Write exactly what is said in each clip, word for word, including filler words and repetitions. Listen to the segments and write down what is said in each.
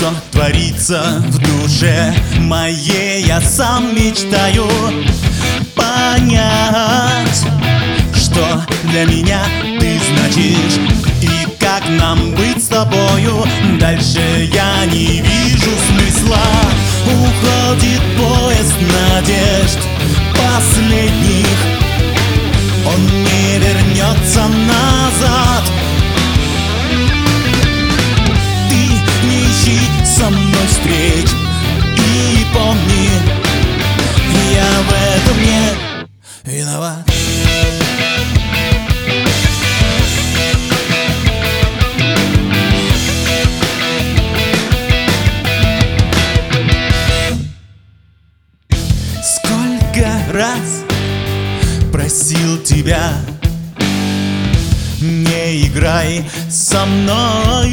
что творится в душе моей, я сам мечтаю понять, что для меня ты значишь и как нам быть с тобою. Дальше я не вижу смысла. Уходит поезд надежд последних, он не вернется назад. Ты не ищи со мной встреч и помни, я в этом не виноват. Сколько раз просил тебя, не играй со мной.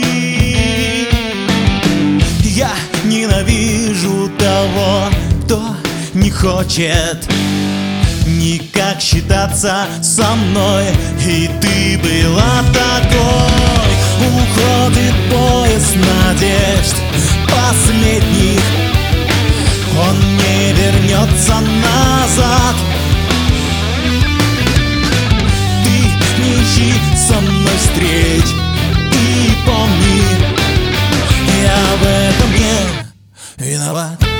Я ненавижу того, кто не хочет никак считаться со мной. И ты была такой. Уходит поезд надежд последних, он не вернется назад. Ты не ищи со мной встреч и помни, я в этом не виноват.